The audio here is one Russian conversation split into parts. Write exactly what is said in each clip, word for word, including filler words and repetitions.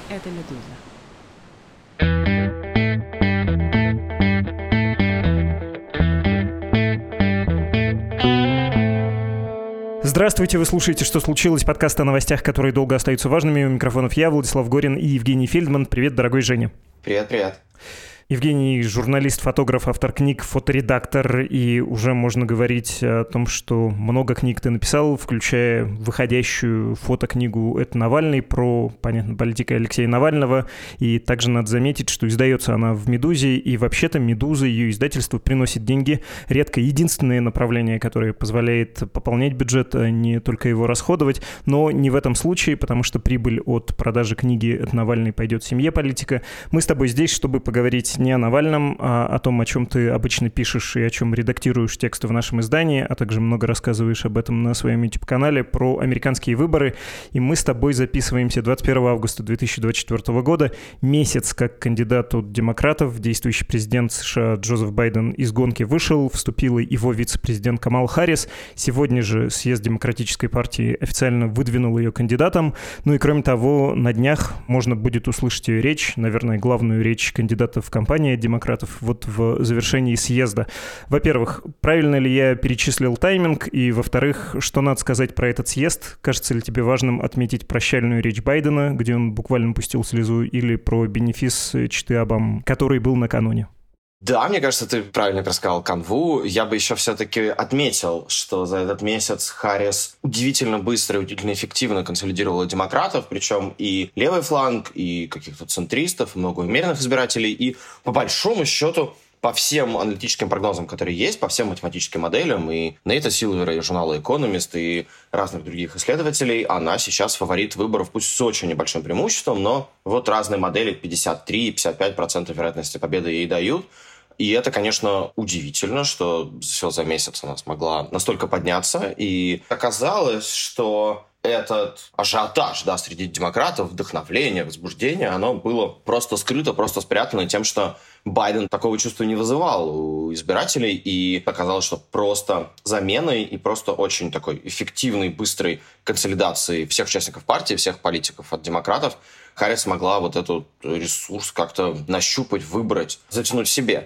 Это «Медуза». Здравствуйте, вы слушаете «Что случилось?» Подкаст о новостях, которые долго остаются важными. У микрофонов я, Владислав Горин и Евгений Фельдман. Привет, дорогой Женя. Привет, привет. Евгений – журналист, фотограф, автор книг, фоторедактор, и уже можно говорить о том, что много книг ты написал, включая выходящую фотокнигу «Это Навальный» про, понятно, политика Алексея Навального, и также надо заметить, что издается она в «Медузе», и вообще-то «Медуза», ее издательство, приносит деньги, редко единственное направление, которое позволяет пополнять бюджет, а не только его расходовать, но не в этом случае, потому что прибыль от продажи книги «Это Навальный» пойдет семье политика. Мы с тобой здесь, чтобы поговорить не о Навальном, а о том, о чем ты обычно пишешь и о чем редактируешь тексты в нашем издании, а также много рассказываешь об этом на своем YouTube-канале, про американские выборы. И мы с тобой записываемся двадцать первого августа две тысячи двадцать четвёртого года, месяц как кандидат от демократов. Действующий президент США Джозеф Байден из гонки вышел, вступила его вице-президент Камала Харрис. Сегодня же съезд Демократической партии официально выдвинул ее кандидатом. Ну и кроме того, на днях можно будет услышать ее речь, наверное, главную речь кандидата в кампанию демократов вот в завершении съезда. Во-первых, правильно ли я перечислил тайминг? И, во-вторых, что надо сказать про этот съезд? Кажется ли тебе важным отметить прощальную речь Байдена, где он буквально пустил слезу, или про бенефис читы Обамы, который был накануне? Да, мне кажется, ты правильно рассказал канву. Я бы еще все-таки отметил, что за этот месяц Харрис удивительно быстро и удивительно эффективно консолидировала демократов, причем и левый фланг, и каких-то центристов, и много умеренных избирателей. И по большому счету, по всем аналитическим прогнозам, которые есть, по всем математическим моделям, и Нейта Силвера, и журнала «Экономист», и разных других исследователей, она сейчас фаворит выборов, пусть с очень небольшим преимуществом, но вот разные модели пятьдесят три - пятьдесят пять процентов вероятности победы ей дают. И это, конечно, удивительно, что все за месяц она смогла настолько подняться. И оказалось, что этот ажиотаж, да, среди демократов, вдохновление, возбуждение, оно было просто скрыто, просто спрятано тем, что Байден такого чувства не вызывал у избирателей. И оказалось, что просто заменой и просто очень такой эффективной, быстрой консолидацией всех участников партии, всех политиков от демократов Харрис смогла вот этот ресурс как-то нащупать, выбрать, затянуть себе.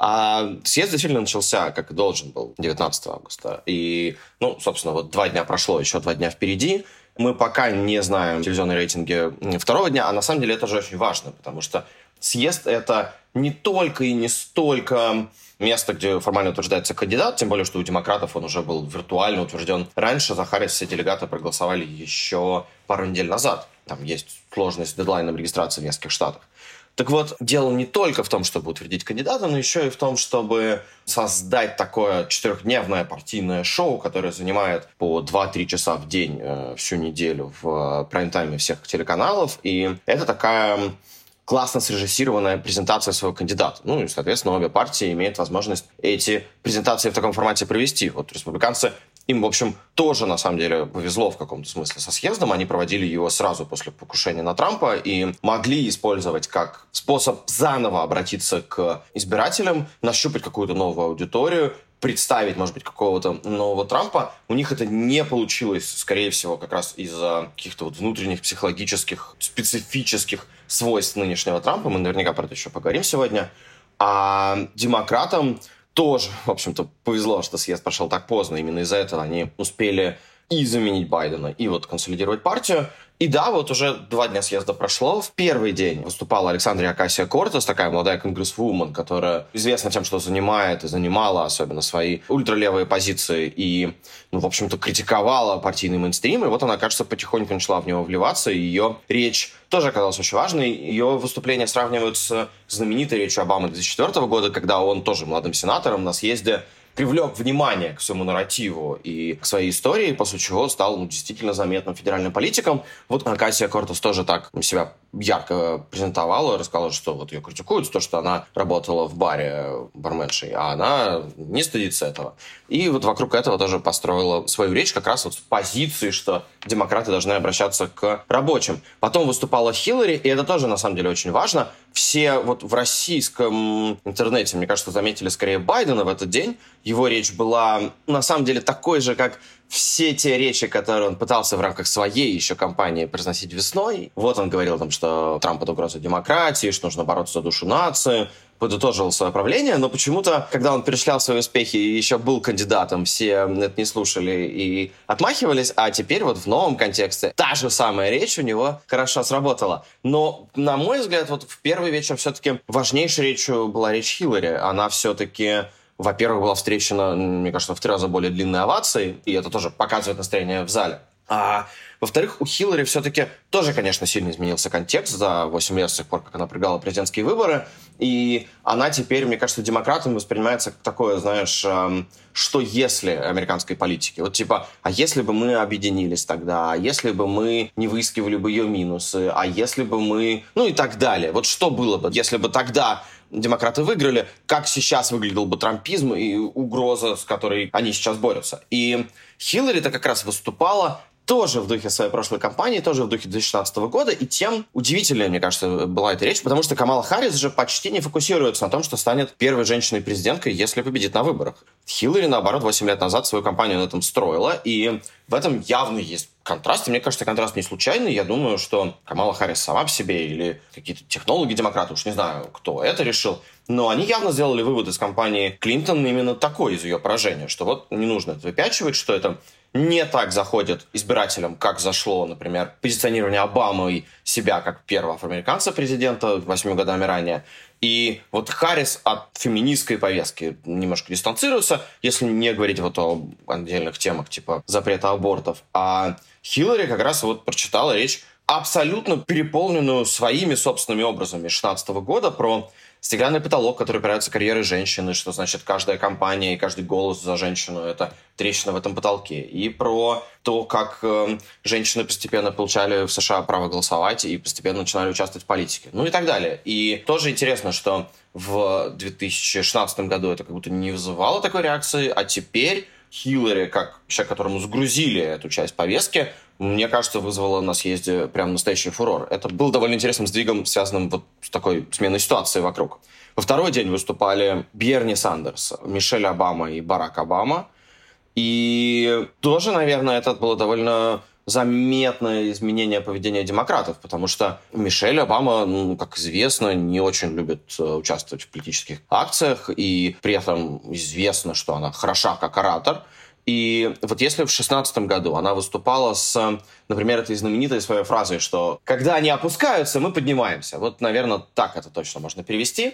А съезд действительно начался, как и должен был, девятнадцатого августа. И, ну, собственно, вот два дня прошло, еще два дня впереди. Мы пока не знаем телевизионные рейтинги второго дня, а на самом деле это же очень важно, потому что съезд — это не только и не столько место, где формально утверждается кандидат, тем более, что у демократов он уже был виртуально утвержден раньше. За Харрис все делегаты проголосовали еще пару недель назад. Там есть сложность с дедлайном регистрации в нескольких штатах. Так вот, дело не только в том, чтобы утвердить кандидата, но еще и в том, чтобы создать такое четырехдневное партийное шоу, которое занимает по два-три часа в день э, всю неделю в э, прайм-тайме всех телеканалов. И это такая классно срежиссированная презентация своего кандидата. Ну и, соответственно, обе партии имеют возможность эти презентации в таком формате провести. Вот республиканцы, им, в общем, тоже, на самом деле, повезло в каком-то смысле со съездом. Они проводили его сразу после покушения на Трампа и могли использовать как способ заново обратиться к избирателям, нащупать какую-то новую аудиторию, представить, может быть, какого-то нового Трампа. У них это не получилось, скорее всего, как раз из-за каких-то вот внутренних психологических, специфических свойств нынешнего Трампа. Мы наверняка про это еще поговорим сегодня. А демократам тоже, в общем-то, повезло, что съезд прошел так поздно. Именно из-за этого они успели и заменить Байдена, и вот консолидировать партию. И да, вот уже два дня съезда прошло. В первый день выступала Александрия Окасио-Кортес, такая молодая конгрессвумен, которая известна тем, что занимает и занимала особенно свои ультралевые позиции и, ну, в общем-то, критиковала партийный мейнстрим. И вот она, кажется, потихоньку начала в него вливаться. И ее речь тоже оказалась очень важной. Ее выступление сравнивают с знаменитой речью Обамы две тысячи четвёртого года, когда он тоже молодым сенатором на съезде привлек внимание к своему нарративу и к своей истории, после чего стал, ну, действительно заметным федеральным политиком. Вот Окасио-Кортес тоже так себя ярко презентовала, рассказала, что вот ее критикуют за то, что она работала в баре барменшей, а она не стыдится этого. И вот вокруг этого тоже построила свою речь как раз вот с позиции, что демократы должны обращаться к рабочим. Потом выступала Хиллари, и это тоже на самом деле очень важно. Все вот в российском интернете, мне кажется, заметили скорее Байдена в этот день, его речь была на самом деле такой же, как все те речи, которые он пытался в рамках своей еще кампании произносить весной. Вот он говорил, там, что Трамп — это угроза демократии, что нужно бороться за душу нации, подытожил свое правление, но почему-то, когда он перечислял свои успехи и еще был кандидатом, все это не слушали и отмахивались, а теперь вот в новом контексте та же самая речь у него хорошо сработала. Но, на мой взгляд, вот в первый вечер все-таки важнейшей речью была речь Хиллари. Она все-таки, во-первых, была встречена, мне кажется, в три раза более длинной овацией, и это тоже показывает настроение в зале. А во-вторых, у Хиллари все-таки тоже, конечно, сильно изменился контекст за восемь лет с тех пор, как она проиграла президентские выборы. И она теперь, мне кажется, демократами воспринимается как такое, знаешь, эм, что если американской политики. Вот типа, а если бы мы объединились тогда, а если бы мы не выискивали бы ее минусы, а если бы мы... Ну и так далее. Вот что было бы, если бы тогда демократы выиграли, как сейчас выглядел бы трампизм и угроза, с которой они сейчас борются. И Хиллари-то как раз выступала тоже в духе своей прошлой кампании, тоже в духе две тысячи шестнадцатого года, и тем удивительная, мне кажется, была эта речь, потому что Камала Харрис же почти не фокусируется на том, что станет первой женщиной-президенткой, если победит на выборах. Хиллари, наоборот, восемь лет назад свою кампанию на этом строила, и в этом явно есть контраст, и мне кажется, контраст не случайный. Я думаю, что Камала Харрис сама по себе или какие-то технологи-демократы, уж не знаю, кто это решил, но они явно сделали вывод из кампании Клинтон именно такой из ее поражения, что вот не нужно это выпячивать, что это не так заходит избирателям, как зашло, например, позиционирование Обамы себя как первого афроамериканца президента восьми годами ранее. И вот Харрис от феминистской повестки немножко дистанцируется, если не говорить вот о отдельных темах типа запрета абортов. А Хиллари как раз вот прочитала речь, абсолютно переполненную своими собственными образами шестнадцатого года про стеклянный потолок, который опирается карьерой женщины, что значит каждая кампания и каждый голос за женщину — это трещина в этом потолке. И про то, как э, женщины постепенно получали в США право голосовать и постепенно начинали участвовать в политике. Ну и так далее. И тоже интересно, что в две тысячи шестнадцатом году это как будто не вызывало такой реакции, а теперь Хиллари, как человек, которому сгрузили эту часть повестки, мне кажется, вызвало на съезде прям настоящий фурор. Это был довольно интересным сдвигом, связанным вот с такой сменой ситуации вокруг. Во второй день выступали Берни Сандерс, Мишель Обама и Барак Обама. И тоже, наверное, это было довольно заметное изменение поведения демократов, потому что Мишель Обама, ну, как известно, не очень любит участвовать в политических акциях, и при этом известно, что она хороша как оратор. И вот если в шестнадцатом году она выступала с, например, этой знаменитой своей фразой, что «когда они опускаются, мы поднимаемся». Вот, наверное, так это точно можно перевести.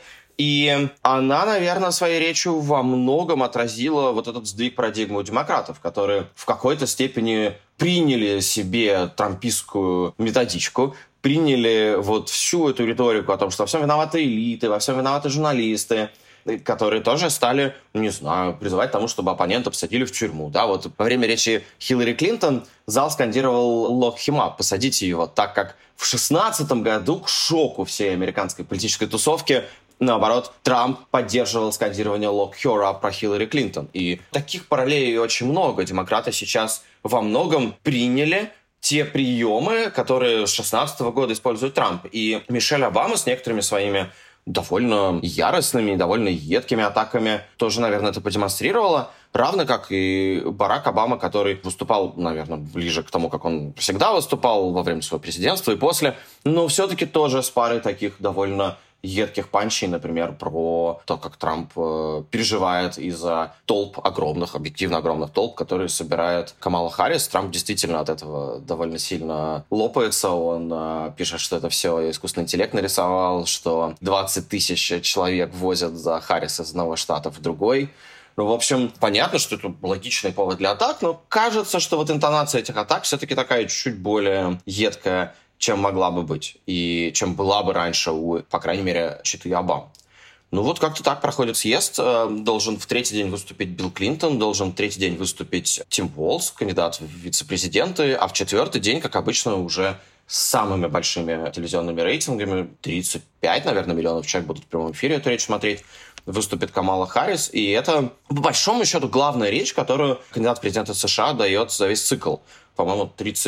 И она, наверное, своей речью во многом отразила вот этот сдвиг парадигмы у демократов, которые в какой-то степени приняли себе трампистскую методичку, приняли вот всю эту риторику о том, что во всем виноваты элиты, во всем виноваты журналисты, которые тоже стали, не знаю, призывать к тому, чтобы оппонента посадили в тюрьму. Да, вот во время речи Хиллари Клинтон зал скандировал «Lock him up», посадите его, так как в шестнадцатом году к шоку всей американской политической тусовки, наоборот, Трамп поддерживал скандирование «Lock her up» про Хиллари Клинтон. И таких параллелей очень много. Демократы сейчас во многом приняли те приемы, которые с шестнадцатого года использует Трамп. И Мишель Обама с некоторыми своими довольно яростными, довольно едкими атаками тоже, наверное, это продемонстрировала. Равно как и Барак Обама, который выступал, наверное, ближе к тому, как он всегда выступал во время своего президентства и после, но все-таки тоже с парой таких довольно едких панчей, например, про то, как Трамп э, переживает из-за толп огромных, объективно огромных толп, которые собирает Камала Харрис. Трамп действительно от этого довольно сильно лопается. Он э, пишет, что это все искусственный интеллект нарисовал, что двадцать тысяч человек возят за Харрис из одного штата в другой. Ну, в общем, понятно, что это логичный повод для атак, но кажется, что вот интонация этих атак все-таки такая чуть более едкая, чем могла бы быть, и чем была бы раньше у, по крайней мере, четы Обам. Ну вот как-то так проходит съезд. Должен в третий день выступить Билл Клинтон, должен в третий день выступить Тим Уолз, кандидат в вице-президенты, а в четвертый день, как обычно, уже с самыми большими телевизионными рейтингами, тридцать пять, наверное, миллионов человек будут в прямом эфире эту речь смотреть, выступит Камала Харрис, и это, по большому счету, главная речь, которую кандидат в президенты США дает за весь цикл. По-моему, тридцать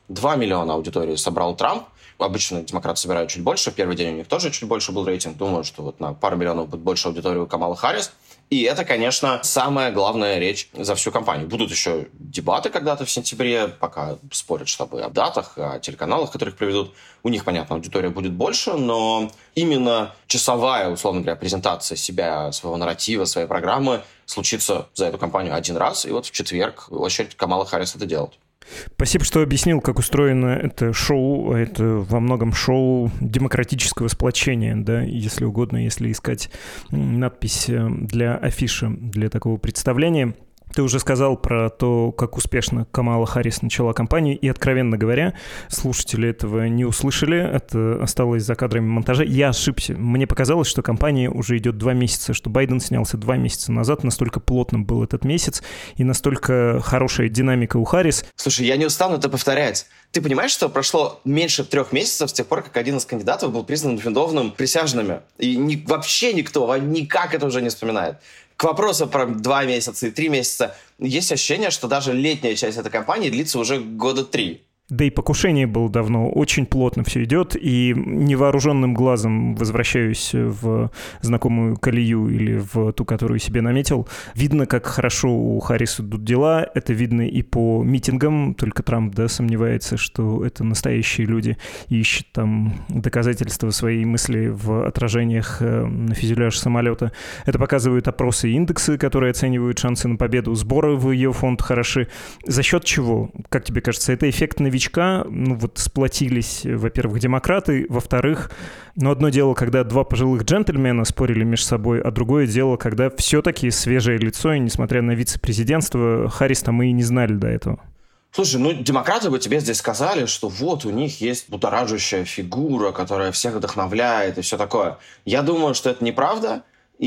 два миллиона аудитории собрал Трамп. Обычно демократы собирают чуть больше. В первый день у них тоже чуть больше был рейтинг. Думаю, что вот на пару миллионов будет больше аудитории у Камалы Харрис. И это, конечно, самая главная речь за всю кампанию. Будут еще дебаты когда-то в сентябре, пока спорят штабы о датах, о телеканалах, которых проведут. У них, понятно, аудитория будет больше, но именно часовая, условно говоря, презентация себя, своего нарратива, своей программы случится за эту кампанию один раз. И вот в четверг очередь Камала Харрис это делать. Спасибо, что объяснил, как устроено это шоу. Это во многом шоу демократического сплочения, да, если угодно, если искать надпись для афиши, для такого представления. Ты уже сказал про то, как успешно Камала Харрис начала кампанию, и, откровенно говоря, слушатели этого не услышали, это осталось за кадрами монтажа. Я ошибся. Мне показалось, что кампания уже идет два месяца, что Байден снялся два месяца назад, настолько плотным был этот месяц, и настолько хорошая динамика у Харрис. Слушай, я не устану это повторять. Ты понимаешь, что прошло меньше трех месяцев с тех пор, как один из кандидатов был признан виновным присяжными, и ни, вообще никто никак это уже не вспоминает. К вопросу про два месяца и три месяца, есть ощущение, что даже летняя часть этой кампании длится уже года три. Да и покушение было давно, очень плотно все идет, и невооруженным глазом возвращаюсь в знакомую колею или в ту, которую себе наметил. Видно, как хорошо у Харрис идут дела, это видно и по митингам, только Трамп, да, сомневается, что это настоящие люди, и ищет там доказательства своей мысли в отражениях на фюзеляж самолета. Это показывают опросы и индексы, которые оценивают шансы на победу, сборы в ее фонд хороши. За счет чего, как тебе кажется, это эффект новичка? Ну вот сплотились, во-первых, демократы, во-вторых, ну одно дело, когда два пожилых джентльмена спорили между собой, а другое дело, когда все-таки свежее лицо, и несмотря на вице-президентство, Харрис-то мы и не знали до этого. Слушай, ну демократы бы тебе здесь сказали, что вот у них есть будоражащая фигура, которая всех вдохновляет и все такое. Я думаю, что это неправда.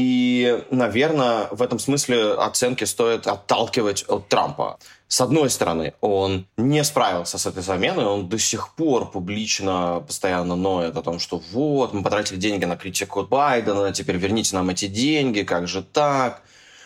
И, наверное, в этом смысле оценки стоит отталкивать от Трампа. С одной стороны, он не справился с этой заменой, он до сих пор публично постоянно ноет о том, что вот, мы потратили деньги на критику Байдена, теперь верните нам эти деньги, как же так?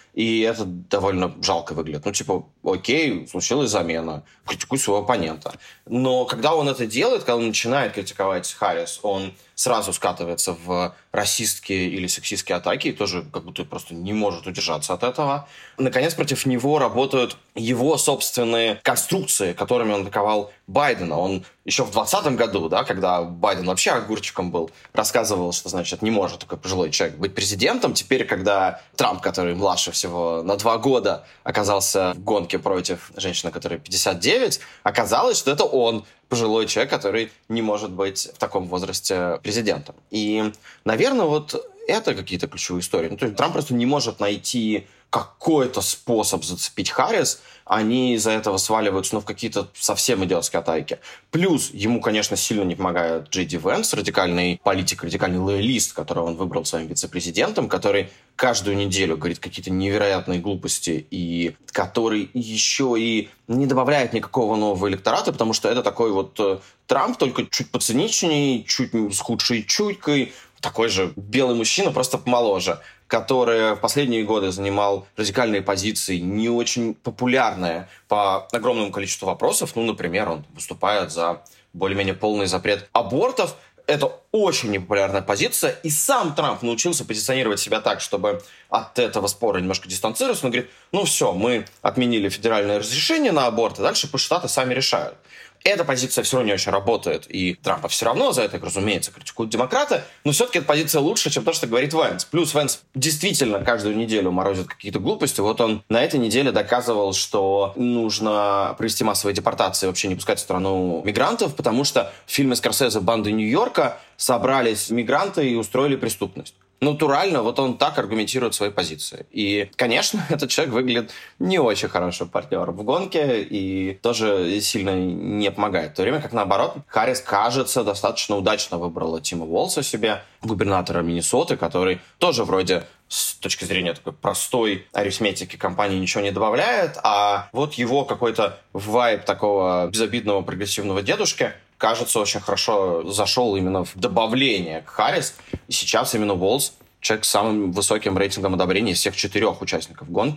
И это довольно жалко выглядит. Ну, типа, окей, случилась замена, критикуй своего оппонента. Но когда он это делает, когда он начинает критиковать Харрис, он сразу скатывается в расистские или сексистские атаки и тоже как будто просто не может удержаться от этого. Наконец, против него работают его собственные конструкции, которыми он атаковал Байдена. Он еще в двадцатом году, да, когда Байден вообще огурчиком был, рассказывал, что, значит, не может такой пожилой человек быть президентом. Теперь, когда Трамп, который младше всего на два года, оказался в гонке против женщины, которой пятьдесят девять, оказалось, что это он, пожилой человек, который не может быть в таком возрасте президентом. И, наверное, вот это какие-то ключевые истории. Ну, то есть Трамп просто не может найти какой-то способ зацепить Харрис, они из-за этого сваливаются ну, в какие-то совсем идиотские атаки. Плюс ему, конечно, сильно не помогает Джей Ди Венс, радикальный политик, радикальный лоялист, которого он выбрал своим вице-президентом, который каждую неделю говорит какие-то невероятные глупости и который еще и не добавляет никакого нового электората, потому что это такой вот Трамп, только чуть поциничнее, чуть с худшей чуйкой, такой же белый мужчина, просто помоложе, который в последние годы занимал радикальные позиции, не очень популярные по огромному количеству вопросов. Ну, например, он выступает за более-менее полный запрет абортов. Это очень непопулярная позиция, и сам Трамп научился позиционировать себя так, чтобы от этого спора немножко дистанцироваться. Он говорит, ну все, мы отменили федеральное разрешение на аборт, и дальше пусть штаты сами решают. Эта позиция все равно не очень работает, и Трампа все равно за это, разумеется, критикуют демократы, но все-таки эта позиция лучше, чем то, что говорит Венс. Плюс Венс действительно каждую неделю морозит какие-то глупости. Вот он на этой неделе доказывал, что нужно провести массовые депортации, вообще не пускать в страну мигрантов, потому что в фильме Скорсезе «Банды Нью-Йорка» собрались мигранты и устроили преступность. Натурально, вот он так аргументирует свои позиции. И, конечно, этот человек выглядит не очень хорошим партнером в гонке и тоже сильно не помогает. В то время как, наоборот, Харрис, кажется, достаточно удачно выбрала Тима Уолса себе, губернатора Миннесоты, который тоже вроде с точки зрения такой простой арифметики компании ничего не добавляет, а вот его какой-то вайб такого безобидного прогрессивного дедушки кажется, очень хорошо зашел именно в добавление к Харрис. И сейчас именно Уолс, человек с самым высоким рейтингом одобрения из всех четырех участников гонки,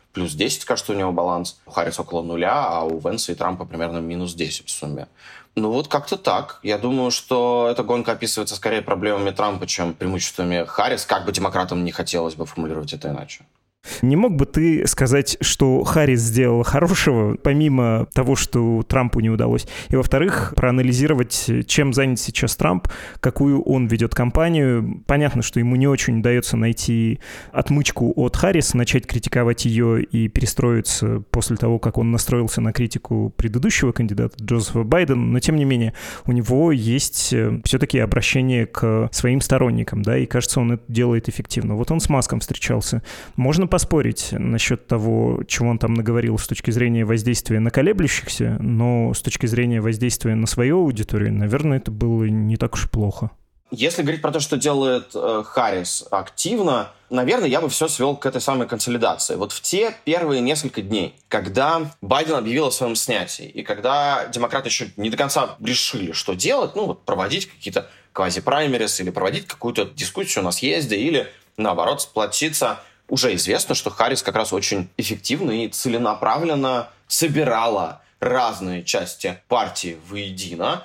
плюс десять, кажется, у него баланс. У Харриса около нуля, а у Венса и Трампа примерно минус десять в сумме. Ну вот как-то так. Я думаю, что эта гонка описывается скорее проблемами Трампа, чем преимуществами Харрис, как бы демократам не хотелось бы формулировать это иначе. Не мог бы ты сказать, что Харрис сделала хорошего, помимо того, что Трампу не удалось? И, во-вторых, проанализировать, чем занят сейчас Трамп, какую он ведет кампанию. Понятно, что ему не очень удается найти отмычку от Харрис, начать критиковать ее и перестроиться после того, как он настроился на критику предыдущего кандидата Джозефа Байдена. Но, тем не менее, у него есть все-таки обращение к своим сторонникам, да, и, кажется, он это делает эффективно. Вот он с Маском встречался. Можно поспорить насчет того, чего он там наговорил с точки зрения воздействия на колеблющихся, но с точки зрения воздействия на свою аудиторию, наверное, это было не так уж и плохо. Если говорить про то, что делает э, Харрис активно, наверное, я бы все свел к этой самой консолидации. Вот в те первые несколько дней, когда Байден объявил о своем снятии, и когда демократы еще не до конца решили, что делать, ну, вот проводить какие-то квази-праймерис или проводить какую-то дискуссию на съезде, или, наоборот, сплотиться. Уже известно, что Харрис как раз очень эффективно и целенаправленно собирала разные части партии воедино,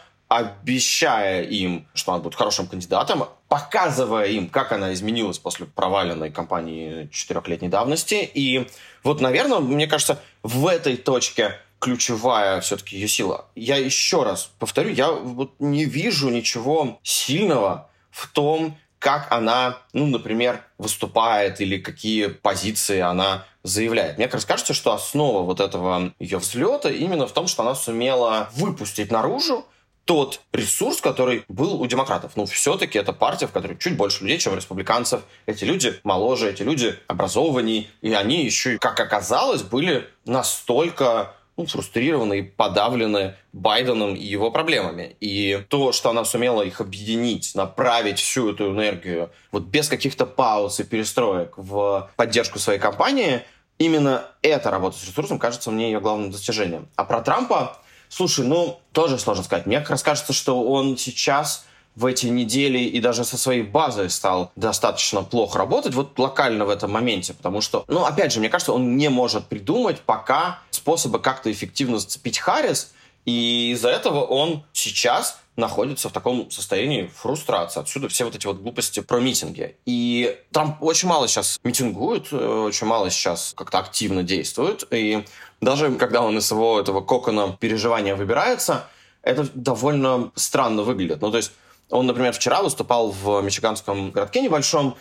обещая им, что она будет хорошим кандидатом, показывая им, как она изменилась после проваленной кампании четырехлетней давности. И вот, наверное, мне кажется, в этой точке ключевая все-таки ее сила. Я еще раз повторю, я вот не вижу ничего сильного в том, как она, ну, например, выступает или какие позиции она заявляет. Мне кажется, что основа вот этого ее взлета именно в том, что она сумела выпустить наружу тот ресурс, который был у демократов. Ну, все-таки это партия, в которой чуть больше людей, чем у республиканцев. Эти люди моложе, эти люди образованнее, и они еще, как оказалось, были настолько ну, фрустрированы и подавлены Байденом и его проблемами. И то, что она сумела их объединить, направить всю эту энергию вот без каких-то пауз и перестроек в поддержку своей кампании, именно эта работа с ресурсом кажется мне ее главным достижением. А про Трампа, слушай, ну, тоже сложно сказать. Мне как раз кажется, что он сейчас в эти недели и даже со своей базой стал достаточно плохо работать, вот локально в этом моменте, потому что, ну, опять же, мне кажется, он не может придумать пока способа как-то эффективно зацепить Харрис, и из-за этого он сейчас находится в таком состоянии фрустрации. Отсюда все вот эти вот глупости про митинги. И Трамп очень мало сейчас митингует, очень мало сейчас как-то активно действует, и даже когда он из своего этого кокона переживания выбирается, это довольно странно выглядит. Ну, то есть он, например, вчера выступал в мичиганском городке небольшом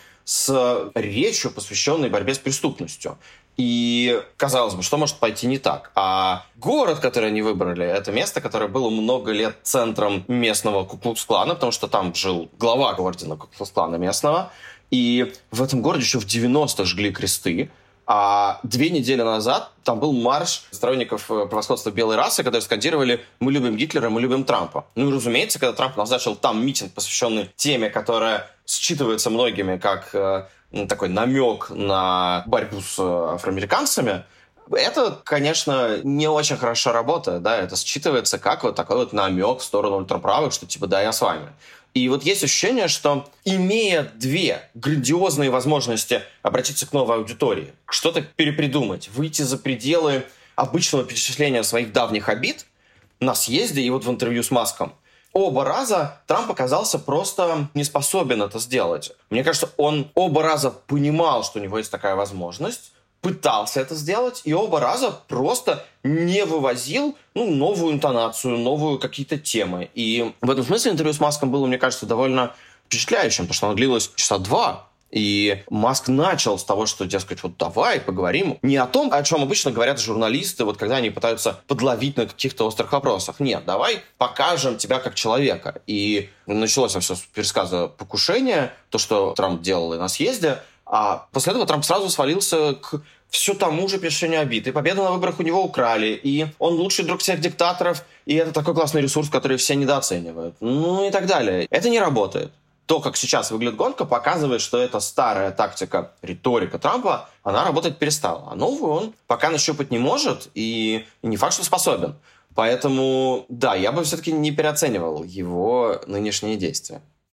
с речью, посвященной борьбе с преступностью. И, казалось бы, что может пойти не так? А город, который они выбрали, это место, которое было много лет центром местного Ку-клукс-клана, потому что там жил глава ордена Ку-клукс-клана местного. И в этом городе еще в девяностых жгли кресты. А две недели назад там был марш сторонников превосходства белой расы, которые скандировали «Мы любим Гитлера, мы любим Трампа». Ну и, разумеется, когда Трамп назначил там митинг, посвященный теме, которая считывается многими как э, такой намек на борьбу с афроамериканцами, это, конечно, не очень хорошо работает, да, это считывается как вот такой вот намек в сторону ультраправых, что типа «да, я с вами». И вот есть ощущение, что имея две грандиозные возможности обратиться к новой аудитории, что-то перепридумать, выйти за пределы обычного перечисления своих давних обид на съезде и вот в интервью с Маском, оба раза Трамп оказался просто не способен это сделать. Мне кажется, он оба раза понимал, что у него есть такая возможность, пытался это сделать, и оба раза просто не вывозил ну, новую интонацию, новую какие-то темы. И в этом смысле интервью с Маском было, мне кажется, довольно впечатляющим, потому что оно длилось часа два. И Маск начал с того, что, дескать, вот давай поговорим не о том, о чем обычно говорят журналисты, вот когда они пытаются подловить на каких-то острых вопросах. Нет, давай покажем тебя как человека. И началось все с пересказа покушения, то, что Трамп делал и на съезде. А после этого Трамп сразу свалился к все тому же перечислению обид. И победу на выборах у него украли. И он лучший друг всех диктаторов. И это такой классный ресурс, который все недооценивают. Ну и так далее. Это не работает. То, как сейчас выглядит гонка, показывает, что эта старая тактика, риторика Трампа, она работать перестала. А новую он пока нащупать не может и, и не факт, что способен. Поэтому, да, я бы все-таки не переоценивал его нынешние действия.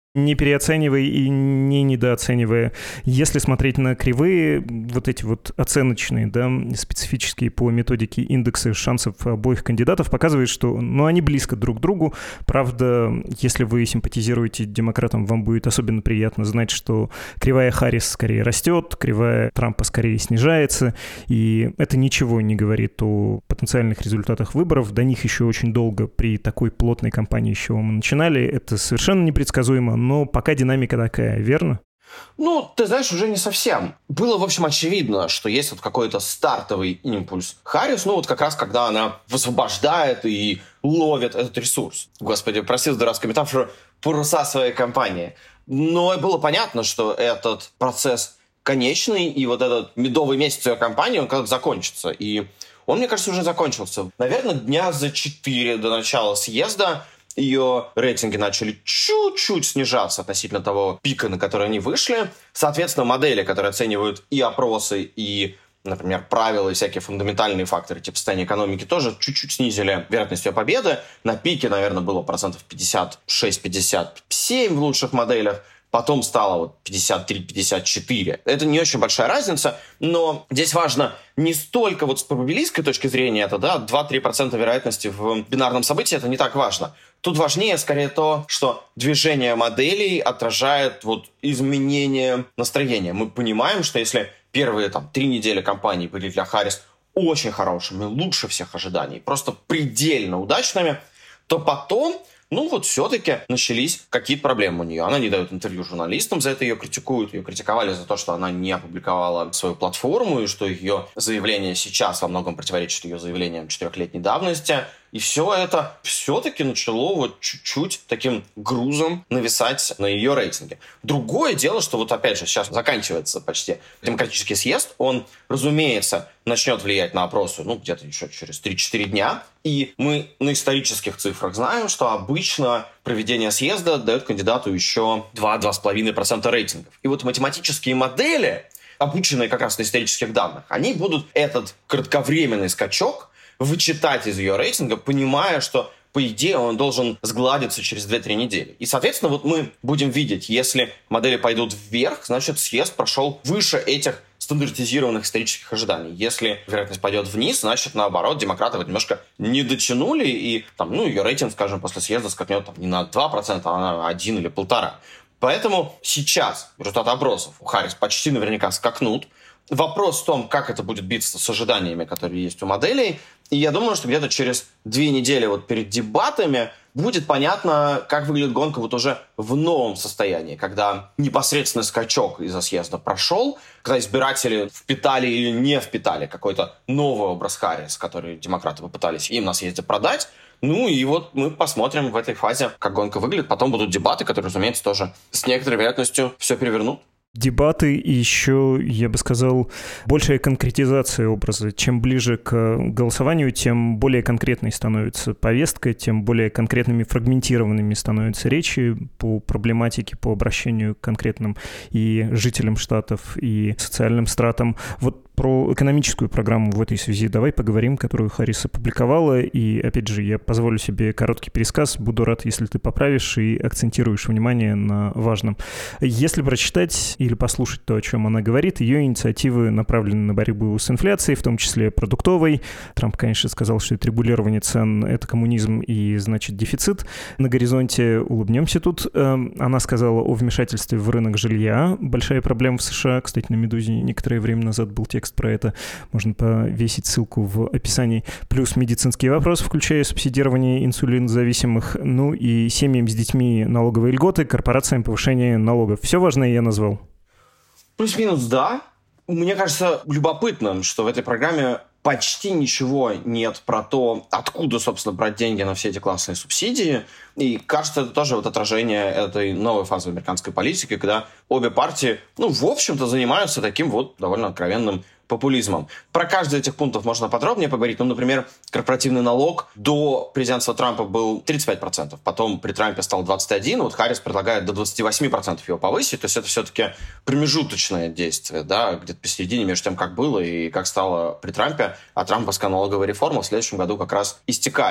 Не переоценивая и не недооценивая. Если смотреть на кривые, вот эти вот оценочные, да, специфические по методике индексы шансов обоих кандидатов, показывают, что, ну, они близко друг к другу. Правда, если вы симпатизируете демократам, вам будет особенно приятно знать, что кривая Харрис скорее растет, кривая Трампа скорее снижается, и это ничего не говорит о потенциальных результатах выборов. До них еще очень долго при такой плотной кампании, с чего мы начинали. Это совершенно непредсказуемо, но пока динамика такая, верно? Ну, ты знаешь, уже не совсем. Было, в общем, очевидно, что есть вот какой-то стартовый импульс Харрис, ну вот как раз когда она высвобождает и ловит этот ресурс. Господи, прости за дурацкую метафору, паруса своей компании. Но было понятно, что этот процесс конечный, и вот этот медовый месяц ее компании, он когда-то закончится. И он, мне кажется, уже закончился. Наверное, дня за четыре до начала съезда ее рейтинги начали чуть-чуть снижаться относительно того пика, на который они вышли. Соответственно, модели, которые оценивают и опросы, и, например, правила, и всякие фундаментальные факторы типа состояния экономики, тоже чуть-чуть снизили вероятность ее победы. На пике, наверное, было процентов пятьдесят шесть - пятьдесят семь в лучших моделях. Потом стало вот пятьдесят три - пятьдесят четыре. Это не очень большая разница, но здесь важно не столько вот с пробабилистской точки зрения, это да, два-три процента вероятности в бинарном событии, это не так важно. Тут важнее скорее то, что движение моделей отражает вот изменение настроения. Мы понимаем, что если первые там три недели кампании были для Харрис очень хорошими, лучше всех ожиданий, просто предельно удачными, то потом, ну вот все-таки начались какие-то проблемы у нее. Она не дает интервью журналистам, за это ее критикуют. Ее критиковали за то, что она не опубликовала свою платформу, и что ее заявление сейчас во многом противоречит ее заявлениям четырехлетней давности. И все это все-таки начало вот чуть-чуть таким грузом нависать на ее рейтинге. Другое дело, что вот опять же сейчас заканчивается почти демократический съезд. Он, разумеется, начнет влиять на опросы, ну, где-то еще через три-четыре дня. И мы на исторических цифрах знаем, что обычно проведение съезда дает кандидату еще два-два с половиной процента рейтингов. И вот математические модели, обученные как раз на исторических данных, они будут этот кратковременный скачок вычитать из ее рейтинга, понимая, что, по идее, он должен сгладиться через две-три недели. И, соответственно, вот мы будем видеть, если модели пойдут вверх, значит, съезд прошел выше этих стандартизированных исторических ожиданий. Если вероятность пойдет вниз, значит, наоборот, демократы вот немножко не дотянули, и там, ну, ее рейтинг, скажем, после съезда скакнет там, не на два процента, а на один или полтора. Поэтому сейчас результаты опросов у Харрис почти наверняка скакнут. Вопрос в том, как это будет биться с ожиданиями, которые есть у моделей. И я думаю, что где-то через две недели вот перед дебатами будет понятно, как выглядит гонка вот уже в новом состоянии, когда непосредственно скачок из-за съезда прошел, когда избиратели впитали или не впитали какой-то новый образ Харрис, который демократы попытались им на съезде продать. Ну и вот мы посмотрим в этой фазе, как гонка выглядит. Потом будут дебаты, которые, разумеется, тоже с некоторой вероятностью все перевернут. Дебаты и еще, я бы сказал, большая конкретизация образа. Чем ближе к голосованию, тем более конкретной становится повестка, тем более конкретными фрагментированными становятся речи по проблематике, по обращению к конкретным и жителям штатов, и социальным стратам. Вот про экономическую программу в этой связи давай поговорим, которую Харрис опубликовала. И, опять же, я позволю себе короткий пересказ. Буду рад, если ты поправишь и акцентируешь внимание на важном. Если прочитать или послушать то, о чем она говорит, ее инициативы направлены на борьбу с инфляцией, в том числе продуктовой. Трамп, конечно, сказал, что это регулирование цен — это коммунизм и, значит, дефицит. На горизонте улыбнемся тут. Она сказала о вмешательстве в рынок жилья. Большая проблема в США. Кстати, на «Медузе» некоторое время назад был текст про это. Можно повесить ссылку в описании. Плюс медицинские вопросы, включая субсидирование инсулинозависимых. Ну и семьям с детьми налоговые льготы, корпорациям повышение налогов. Все важное я назвал. Плюс-минус, да. Мне кажется любопытным, что в этой программе почти ничего нет про то, откуда, собственно, брать деньги на все эти классные субсидии. И кажется, это тоже вот отражение этой новой фазы американской политики, когда обе партии, ну, в общем-то, занимаются таким вот довольно откровенным популизмом. Про каждый из этих пунктов можно подробнее поговорить. Ну, например, корпоративный налог до президентства Трампа был тридцать пять процентов, потом при Трампе стал двадцать один процентов, вот Харрис предлагает до двадцать восемь процентов его повысить, то есть это все-таки промежуточное действие, да, где-то посередине между тем, как было и как стало при Трампе, а трамповская налоговая реформа в следующем году как раз истекает.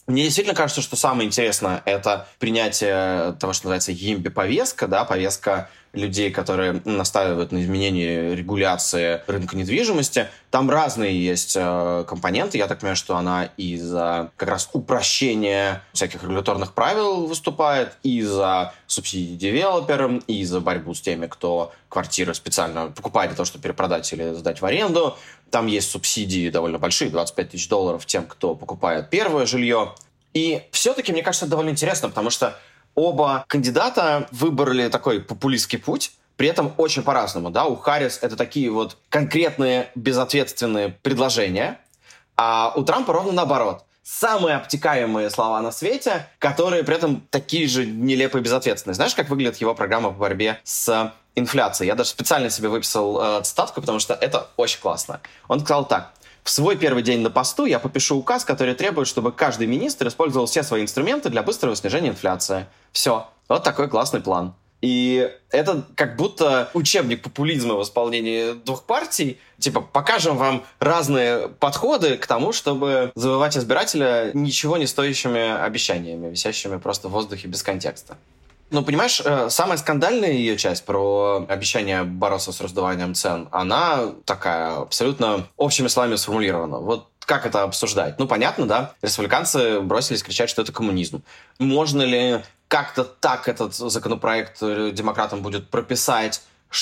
Мне действительно кажется, что самое интересное — это принятие того, что называется йимби-повестка, да, повестка людей, которые настаивают на изменении регуляции рынка недвижимости. Там разные есть э, компоненты. Я так понимаю, что она и за как раз упрощение всяких регуляторных правил выступает, и за субсидии девелоперам, и за борьбу с теми, кто квартиры специально покупает для того, чтобы перепродать или сдать в аренду. Там есть субсидии довольно большие, двадцать пять тысяч долларов тем, кто покупает первое жилье. И все-таки, мне кажется, это довольно интересно, потому что оба кандидата выбрали такой популистский путь, при этом очень по-разному. Да? У Харрис это такие вот конкретные безответственные предложения, а у Трампа ровно наоборот. Самые обтекаемые слова на свете, которые при этом такие же нелепые и безответственные. Знаешь, как выглядит его программа по борьбе с инфляцией? Я даже специально себе выписал э, цитатку, потому что это очень классно. Он сказал так. В свой первый день на посту я подпишу указ, который требует, чтобы каждый министр использовал все свои инструменты для быстрого снижения инфляции. Все. Вот такой классный план. И это как будто учебник популизма в исполнении двух партий. Типа, покажем вам разные подходы к тому, чтобы завоевать избирателя ничего не стоящими обещаниями, висящими просто в воздухе без контекста. Ну, понимаешь, самая скандальная ее часть про обещание бороться с раздуванием цен, она такая абсолютно общими словами сформулирована. Вот как это обсуждать? Ну, понятно, да? Республиканцы бросились кричать, что это коммунизм. Можно ли как-то так этот законопроект демократам будет прописать,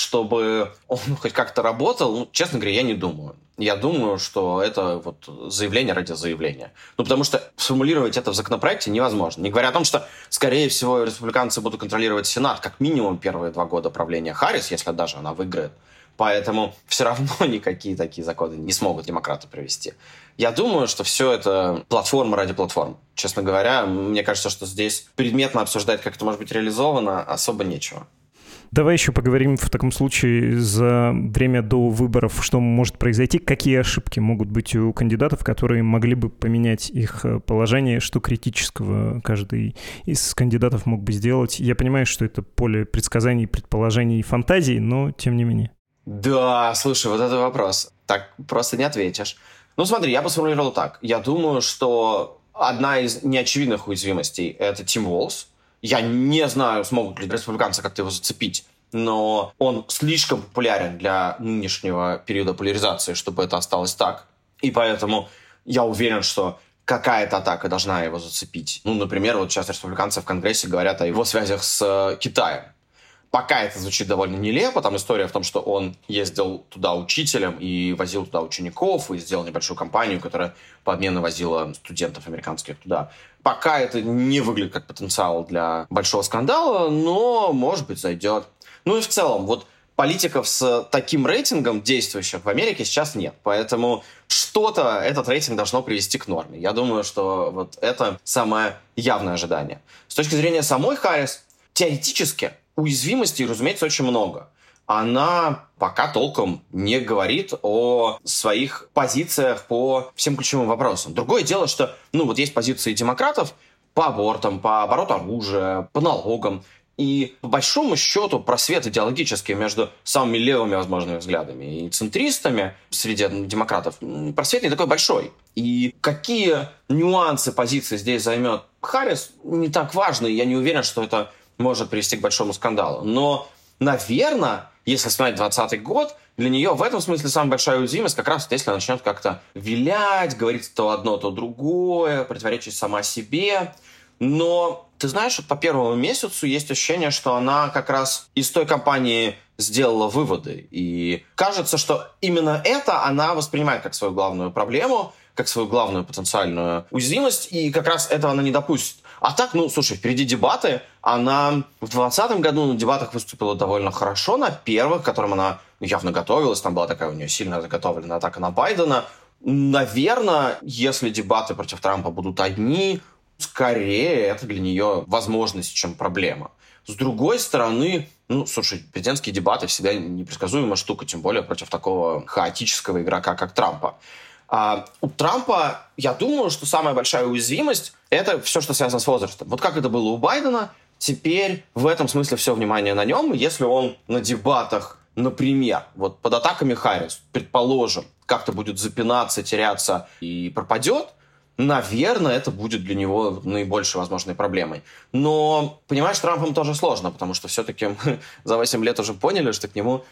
чтобы он хоть как-то работал? Ну, честно говоря, я не думаю. Я думаю, что это вот заявление ради заявления. Ну, потому что сформулировать это в законопроекте невозможно. Не говоря о том, что, скорее всего, республиканцы будут контролировать Сенат как минимум первые два года правления Харрис, если даже она выиграет. Поэтому все равно никакие такие законы не смогут демократы провести. Я думаю, что все это платформа ради платформы. Честно говоря, мне кажется, что здесь предметно обсуждать, как это может быть реализовано, особо нечего. Давай еще поговорим в таком случае за время до выборов, что может произойти, какие ошибки могут быть у кандидатов, которые могли бы поменять их положение, что критического каждый из кандидатов мог бы сделать. Я понимаю, что это поле предсказаний, предположений и фантазий, но тем не менее. Да, слушай, вот это вопрос. Так просто не ответишь. Ну смотри, я бы сформулировал так. Я думаю, что одна из неочевидных уязвимостей — это Тим Уолз. Я не знаю, смогут ли республиканцы как-то его зацепить, но он слишком популярен для нынешнего периода поляризации, чтобы это осталось так. И поэтому я уверен, что какая-то атака должна его зацепить. Ну, например, вот сейчас республиканцы в Конгрессе говорят о его связях с Китаем. Пока это звучит довольно нелепо. Там история в том, что он ездил туда учителем и возил туда учеников, и сделал небольшую компанию, которая по обмену возила студентов американских туда. Пока это не выглядит как потенциал для большого скандала, но, может быть, зайдет. Ну и в целом, вот политиков с таким рейтингом действующих в Америке сейчас нет. Поэтому что-то этот рейтинг должно привести к норме. Я думаю, что вот это самое явное ожидание. С точки зрения самой Харрис, теоретически уязвимостей, разумеется, очень много. Она пока толком не говорит о своих позициях по всем ключевым вопросам. Другое дело, что ну, вот есть позиции демократов по абортам, по обороту оружия, по налогам. И по большому счету просвет идеологический между самыми левыми возможными взглядами и центристами среди демократов, просвет не такой большой. И какие нюансы позиции здесь займет Харрис, не так важно, и я не уверен, что это может привести к большому скандалу. Но, наверное, если смотреть двадцатый год, для нее в этом смысле самая большая уязвимость как раз если она начнет как-то вилять, говорить то одно, то другое, противоречить сама себе. Но, ты знаешь, вот по первому месяцу есть ощущение, что она как раз из той кампании сделала выводы. И кажется, что именно это она воспринимает как свою главную проблему, как свою главную потенциальную уязвимость, и как раз этого она не допустит. А так, ну, слушай, впереди дебаты. Она в двадцатом году на дебатах выступила довольно хорошо, на первых, к которым она явно готовилась. Там была такая у нее сильно заготовленная атака на Байдена. Наверное, если дебаты против Трампа будут одни, скорее это для нее возможность, чем проблема. С другой стороны, ну, слушай, президентские дебаты всегда непредсказуемая штука, тем более против такого хаотического игрока, как Трампа. А у Трампа, я думаю, что самая большая уязвимость — это все, что связано с возрастом. Вот как это было у Байдена, теперь в этом смысле все внимание на нем. Если он на дебатах, например, вот под атаками Харрис, предположим, как-то будет запинаться, теряться и пропадет, наверное, это будет для него наибольшей возможной проблемой. Но, понимаешь, с Трампом тоже сложно, потому что все-таки мы за восемь лет уже поняли, что к нему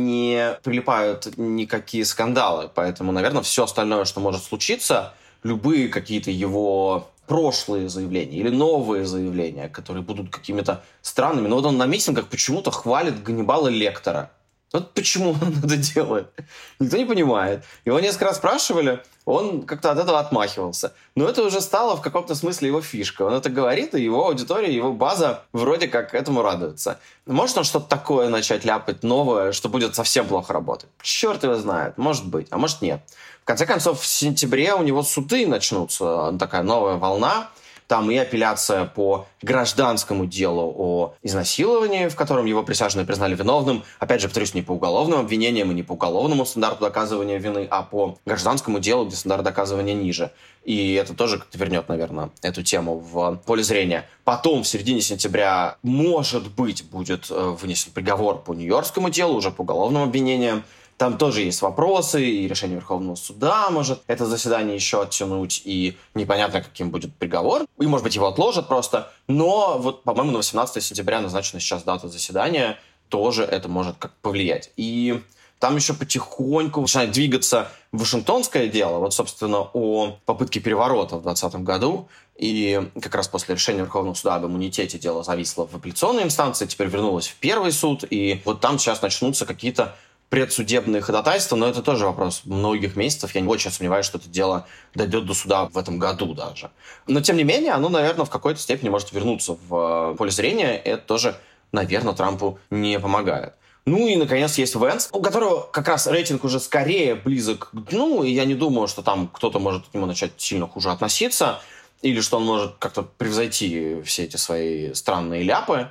не прилипают никакие скандалы. Поэтому, наверное, все остальное, что может случиться, любые какие-то его прошлые заявления или новые заявления, которые будут какими-то странными. Но вот он на митингах почему-то хвалит Ганнибала Лектора. Вот почему он это делает? Никто не понимает. Его несколько раз спрашивали, он как-то от этого отмахивался. Но это уже стало в каком-то смысле его фишка. Он это говорит, и его аудитория, его база вроде как этому радуется. Может он что-то такое начать ляпать новое, что будет совсем плохо работать? Черт его знает. Может быть, а может нет. В конце концов, в сентябре у него суды начнутся. Такая новая волна. Там и апелляция по гражданскому делу о изнасиловании, в котором его присяжные признали виновным. Опять же, повторюсь, не по уголовным обвинениям и не по уголовному стандарту доказывания вины, а по гражданскому делу, где стандарт доказывания ниже. И это тоже как-то вернет, наверное, эту тему в поле зрения. Потом, в середине сентября, может быть, будет вынесен приговор по нью-йоркскому делу, уже по уголовным обвинениям. Там тоже есть вопросы, и решение Верховного суда может это заседание еще оттянуть, и непонятно, каким будет приговор. И, может быть, его отложат просто. Но, вот, по-моему, на восемнадцатое сентября назначена сейчас дата заседания, тоже это может как повлиять. И там еще потихоньку начинает двигаться Вашингтонское дело, вот, собственно, о попытке переворота в двадцатом году. И как раз после решения Верховного суда об иммунитете дело зависло в апелляционной инстанции, теперь вернулось в первый суд, и вот там сейчас начнутся какие-то предсудебные ходатайства, но это тоже вопрос многих месяцев. Я не очень сомневаюсь, что это дело дойдет до суда в этом году даже. Но, тем не менее, оно, наверное, в какой-то степени может вернуться в поле зрения. Это тоже, наверное, Трампу не помогает. Ну и, наконец, есть Венс, у которого как раз рейтинг уже скорее близок к дну, и я не думаю, что там кто-то может к нему начать сильно хуже относиться, или что он может как-то превзойти все эти свои странные ляпы.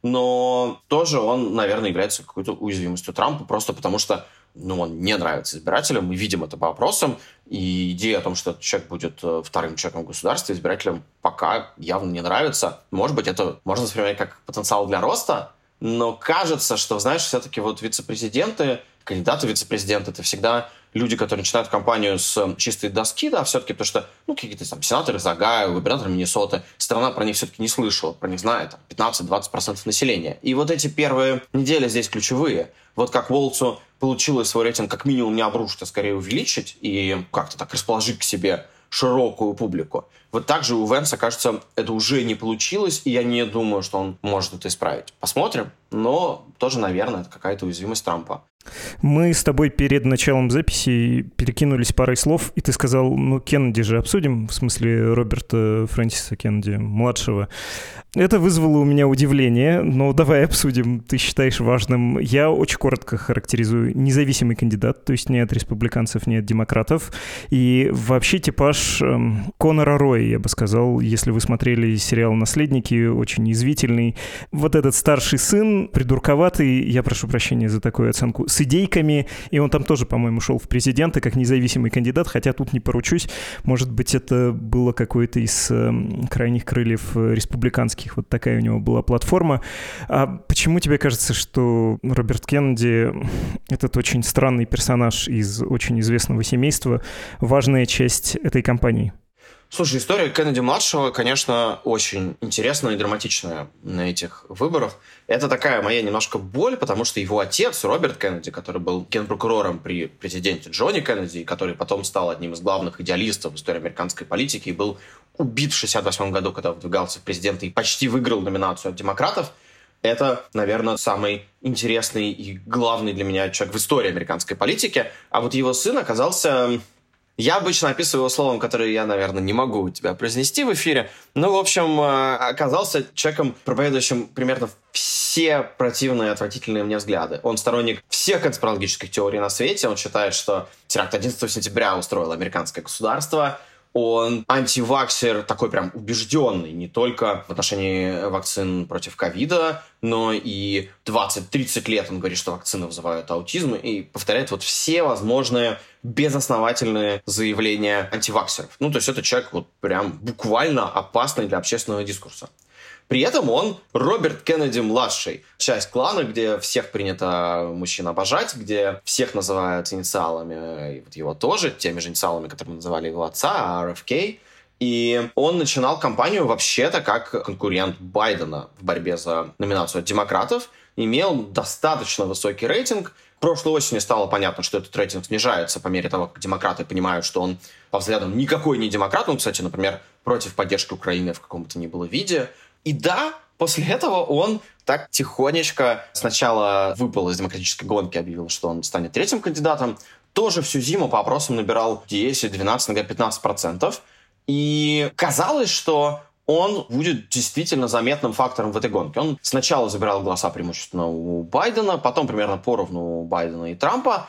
Но тоже он, наверное, является какой-то уязвимостью Трампа, просто потому что ну, он не нравится избирателям. Мы видим это по опросам. И идея о том, что этот человек будет вторым человеком в государстве, избирателям пока явно не нравится. Может быть, это можно воспринимать как потенциал для роста, но кажется, что, знаешь, все-таки вот вице-президенты, кандидаты в вице-президенты — это всегда люди, которые начинают кампанию с чистой доски, да, все-таки, потому что, ну, какие-то там сенаторы из Огайо, губернаторы Миннесоты, страна про них все-таки не слышала, про них знает там, пятнадцать-двадцать процентов населения. И вот эти первые недели здесь ключевые. Вот как Волцу получилось свой рейтинг как минимум не обрушить, а скорее увеличить и как-то так расположить к себе широкую публику. Вот так же у Венса, кажется, это уже не получилось, и я не думаю, что он может это исправить. Посмотрим, но тоже, наверное, это какая-то уязвимость Трампа. Мы с тобой перед началом записи перекинулись парой слов, и ты сказал, ну, Кеннеди же обсудим, в смысле Роберта Фрэнсиса Кеннеди, младшего. Это вызвало у меня удивление, но давай обсудим, ты считаешь важным. Я очень коротко характеризую: независимый кандидат, то есть ни от республиканцев, ни от демократов, и вообще типаж эм, Конора Роя, я бы сказал, если вы смотрели сериал «Наследники», очень язвительный. Вот этот старший сын, придурковатый, я прошу прощения за такую оценку, с идейками, и он там тоже, по-моему, шел в президенты как независимый кандидат, хотя тут не поручусь, может быть, это было какое-то из э, крайних крыльев республиканских, вот такая у него была платформа. А почему тебе кажется, что Роберт Кеннеди, этот очень странный персонаж из очень известного семейства, важная часть этой кампании? Слушай, история Кеннеди-младшего, конечно, очень интересная и драматичная на этих выборах. Это такая моя немножко боль, потому что его отец, Роберт Кеннеди, который был генпрокурором при президенте Джонни Кеннеди, который потом стал одним из главных идеалистов в истории американской политики и был убит в шестьдесят восьмом году, когда выдвигался в президенты и почти выиграл номинацию от демократов. Это, наверное, самый интересный и главный для меня человек в истории американской политики. А вот его сын оказался... Я обычно описываю его словом, которое я, наверное, не могу у тебя произнести в эфире. Ну, в общем, оказался человеком, проповедующим примерно все противные, отвратительные мне взгляды. Он сторонник всех конспирологических теорий на свете. Он считает, что теракт одиннадцатого сентября устроило американское государство. Он антиваксер, такой прям убежденный, не только в отношении вакцин против ковида, но и двадцать-тридцать лет он говорит, что вакцины вызывают аутизм, и повторяет вот все возможные безосновательные заявления антиваксеров. Ну, то есть это человек вот прям буквально опасный для общественного дискурса. При этом он Роберт Кеннеди-младший, часть клана, где всех принято мужчин обожать, где всех называют инициалами, и вот его тоже, теми же инициалами, которыми называли его отца, ар эф кей. И он начинал кампанию вообще-то как конкурент Байдена в борьбе за номинацию от демократов. Имел достаточно высокий рейтинг. Прошлой осенью стало понятно, что этот рейтинг снижается по мере того, как демократы понимают, что он, по взглядам, никакой не демократ. Он, кстати, например, против поддержки Украины в каком-то ни было виде. И да, после этого он так тихонечко сначала выпал из демократической гонки, объявил, что он станет третьим кандидатом. Тоже всю зиму по опросам набирал десять, двенадцать, иногда пятнадцать процентов. И казалось, что он будет действительно заметным фактором в этой гонке. Он сначала забирал голоса преимущественно у Байдена, потом примерно поровну у Байдена и Трампа,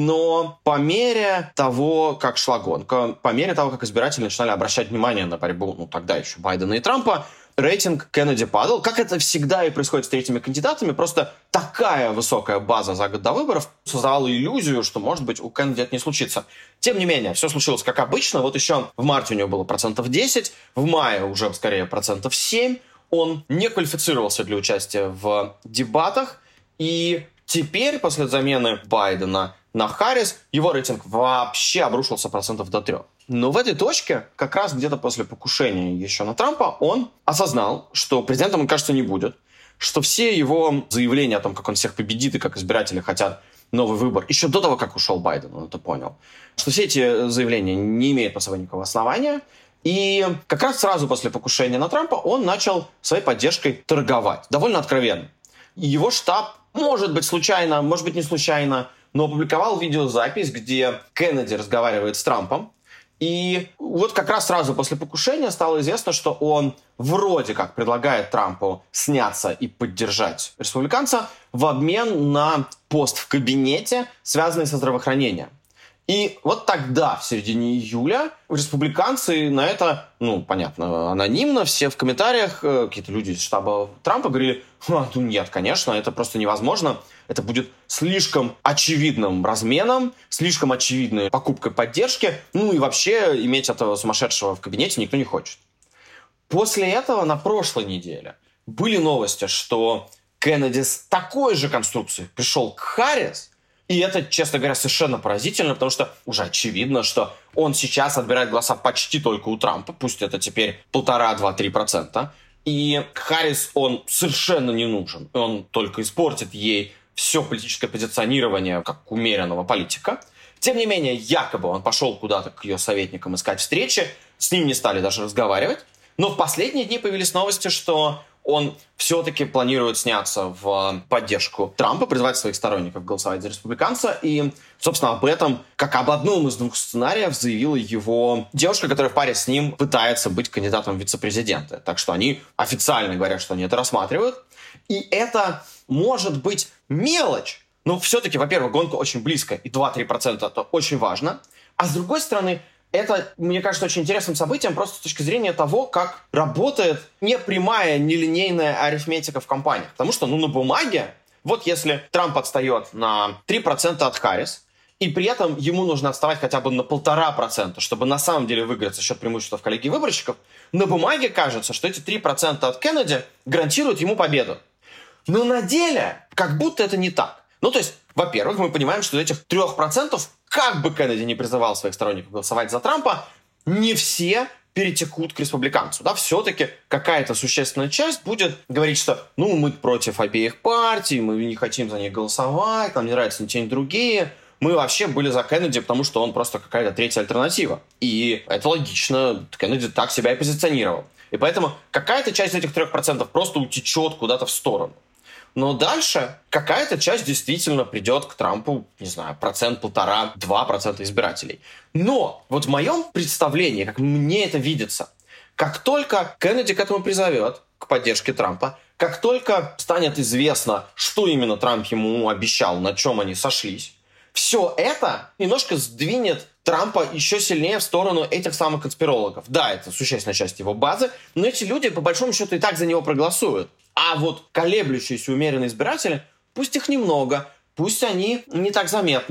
но по мере того, как шла гонка, по мере того, как избиратели начинали обращать внимание на борьбу, ну тогда еще Байдена и Трампа, рейтинг Кеннеди падал. Как это всегда и происходит с третьими кандидатами, просто такая высокая база за год до выборов создавала иллюзию, что, может быть, у Кеннеди это не случится. Тем не менее, все случилось как обычно. Вот еще в марте у него было процентов десять, в мае уже скорее процентов семь. Он не квалифицировался для участия в дебатах. И теперь, после замены Байдена на Харрис, его рейтинг вообще обрушился процентов до трех. Но в этой точке, как раз где-то после покушения еще на Трампа, он осознал, что президентом он, кажется, не будет, что все его заявления о том, как он всех победит и как избиратели хотят новый выбор, еще до того, как ушел Байден, он это понял, что все эти заявления не имеют под собой никакого основания. И как раз сразу после покушения на Трампа он начал своей поддержкой торговать, довольно откровенно. И его штаб, может быть, случайно, может быть, не случайно, но опубликовал видеозапись, где Кеннеди разговаривает с Трампом. И вот как раз сразу после покушения стало известно, что он вроде как предлагает Трампу сняться и поддержать республиканца в обмен на пост в кабинете, связанный со здравоохранением. И вот тогда, в середине июля, республиканцы на это, ну, понятно, анонимно, все в комментариях, какие-то люди из штаба Трампа говорили: ну нет, конечно, это просто невозможно, это будет слишком очевидным разменом, слишком очевидной покупкой поддержки, ну и вообще иметь этого сумасшедшего в кабинете никто не хочет. После этого на прошлой неделе были новости, что Кеннеди с такой же конструкцией пришел к Харрис. И это, честно говоря, совершенно поразительно, потому что уже очевидно, что он сейчас отбирает голоса почти только у Трампа, пусть это теперь полтора, два, три процента. И Харрис он совершенно не нужен. Он только испортит ей все политическое позиционирование как умеренного политика. Тем не менее, якобы он пошел куда-то к ее советникам искать встречи, с ним не стали даже разговаривать. Но в последние дни появились новости, что он все-таки планирует сняться в поддержку Трампа, призвать своих сторонников голосовать за республиканца. И, собственно, об этом, как об одном из двух сценариев, заявила его девушка, которая в паре с ним пытается быть кандидатом в вице-президенты. Так что они официально говорят, что они это рассматривают. И это может быть мелочь. Но все-таки, во-первых, гонка очень близкая, и два-три процента это очень важно. А с другой стороны, это, мне кажется, очень интересным событием просто с точки зрения того, как работает непрямая, нелинейная арифметика в компаниях. Потому что, ну, на бумаге, вот если Трамп отстает на три процента от Харрис, и при этом ему нужно отставать хотя бы на полтора процента, чтобы на самом деле выиграть за счет преимущества в коллегии выборщиков, на бумаге кажется, что эти три процента от Кеннеди гарантируют ему победу. Но на деле как будто это не так. Ну, то есть, во-первых, мы понимаем, что этих трех процентов, как бы Кеннеди не призывал своих сторонников голосовать за Трампа, не все перетекут к республиканцу. Да? Все-таки какая-то существенная часть будет говорить, что ну, мы против обеих партий, мы не хотим за них голосовать, нам не нравятся ни те, ни другие. Мы вообще были за Кеннеди, потому что он просто какая-то третья альтернатива. И это логично, Кеннеди так себя и позиционировал. И поэтому какая-то часть этих трех процентов просто утечет куда-то в сторону. Но дальше какая-то часть действительно придет к Трампу, не знаю, процент, полтора, два процента избирателей. Но вот в моем представлении, как мне это видится, как только Кеннеди к этому призовет, к поддержке Трампа, как только станет известно, что именно Трамп ему обещал, на чем они сошлись, все это немножко сдвинет Трампа еще сильнее в сторону этих самых конспирологов. Да, это существенная часть его базы, но эти люди, по большому счету, и так за него проголосуют. А вот колеблющиеся умеренные избиратели, пусть их немного, пусть они не так заметны,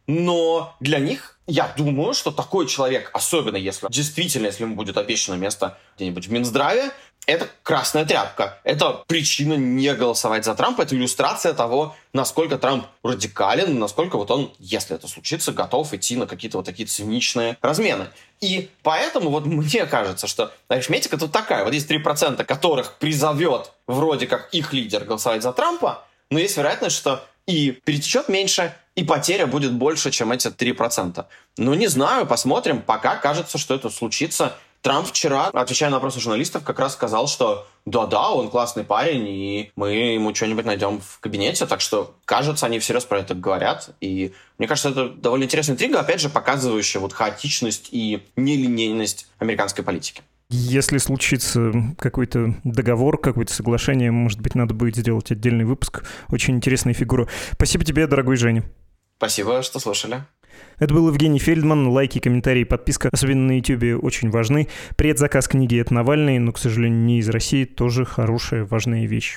Но для них, я думаю, что такой человек, особенно если действительно, если ему будет обещано место где-нибудь в Минздраве, это красная тряпка. Это причина не голосовать за Трампа. Это иллюстрация того, насколько Трамп радикален, насколько вот он, если это случится, готов идти на какие-то вот такие циничные размены. И поэтому вот мне кажется, что арифметика тут такая. Вот есть три процента, которых призовет вроде как их лидер голосовать за Трампа, но есть вероятность, что и перетечет меньше, и потеря будет больше, чем эти три процента. Ну, не знаю, посмотрим. Пока кажется, что это случится. Трамп вчера, отвечая на вопросы журналистов, как раз сказал, что да-да, он классный парень, и мы ему что-нибудь найдем в кабинете. Так что, кажется, они всерьез про это говорят. И мне кажется, это довольно интересная интрига, опять же, показывающая вот хаотичность и нелинейность американской политики. Если случится какой-то договор, какое-то соглашение, может быть, надо будет сделать отдельный выпуск. Очень интересная фигура. Спасибо тебе, дорогой Женя. Спасибо, что слушали. Это был Евгений Фельдман. Лайки, комментарии, подписка, особенно на Ютубе, очень важны. Предзаказ книги «Это Навальный», но, к сожалению, не из России, тоже хорошая, важная вещь.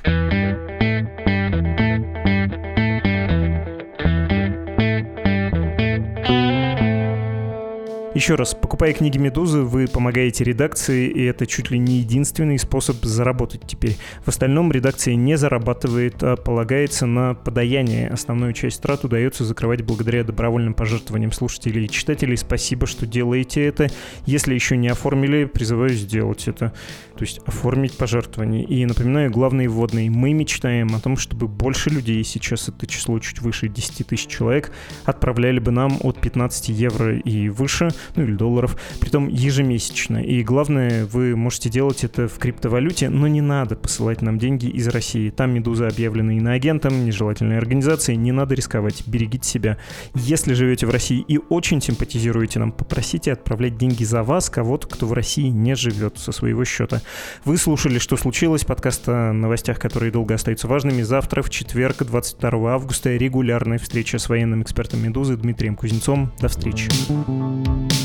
Еще раз, покупая книги «Медузы», вы помогаете редакции, и это чуть ли не единственный способ заработать теперь. В остальном редакция не зарабатывает, а полагается на подаяние. Основную часть трат удается закрывать благодаря добровольным пожертвованиям слушателей и читателей. Спасибо, что делаете это. Если еще не оформили, призываю сделать это. То есть оформить пожертвование. И напоминаю, главные вводные. Мы мечтаем о том, чтобы больше людей, сейчас это число чуть выше десять тысяч человек, отправляли бы нам от пятнадцать евро и выше, ну или долларов, притом ежемесячно. И главное, вы можете делать это в криптовалюте, но не надо посылать нам деньги из России. Там «Медуза» объявлена иноагентом, нежелательной организацией, не надо рисковать, берегите себя. Если живете в России и очень симпатизируете нам, попросите отправлять деньги за вас кого-то, кто в России не живет, со своего счета. Вы слушали «Что случилось?», подкаст о новостях, которые долго остаются важными. Завтра, в четверг, двадцать второго августа, регулярная встреча с военным экспертом «Медузы» Дмитрием Кузнецовым. До встречи.